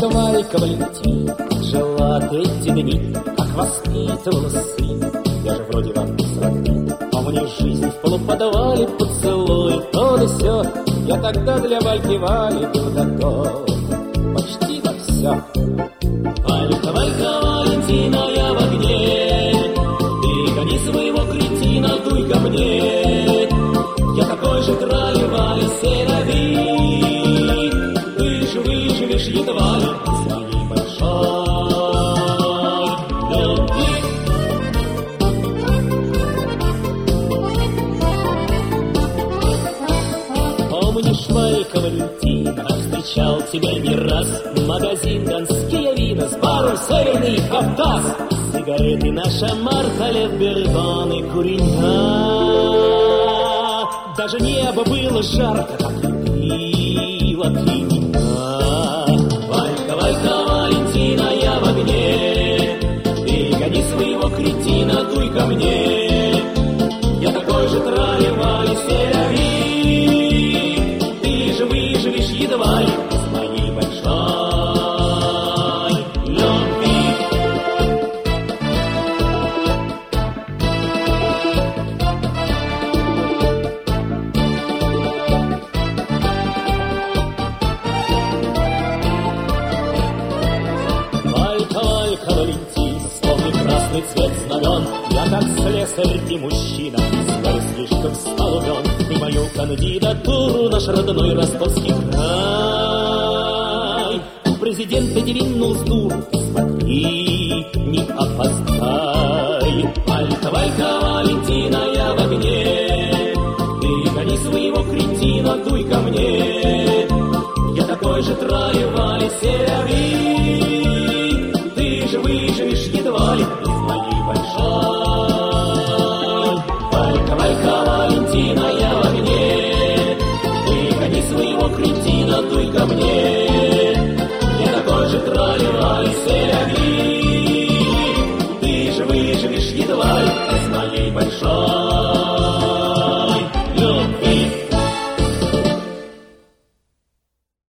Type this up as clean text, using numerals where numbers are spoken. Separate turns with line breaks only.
Валька, Валентин, жила ты эти дни, как воспитывала сын. Я же вроде вам с родным, а мне жизнь в полуподвале поцелуй, то да сё. Я тогда для Вальки Вали был готов почти на все. Валька, Валька, Валентина, я в огне, ты гони своего кретина, дуй ко мне. Я такой же трали-вали серовик, ты же выживешь едва ли с моей большой любви. Помнишь, Валька, Валентина, встречал тебя не раз. Магазин «Донские вина» с баром «Северный Кавказ». Сигареты наша Марта, Лев Бердон и куренька. Даже небо было жарко, как любила ты меня. Валька, Валька, Валентина, я в огне, ты гони своего кретина, дуй ко мне. Я такой же трали-вали серовик, ты же выживешь едва ли с моей большой любви. Валька, Валька, Валентин, вспомни красный цвет знамен. Я как слесарь и мужчина, знаю, слишком стал умен. И мою кандидатуру наш родной ростовский край в президенты двинул с дур. Смотри, не опоздай. Валька, Валька, Валентина, я в огне, ты гони своего кретина, дуй ко мне. Я такой же трали-вали серовик,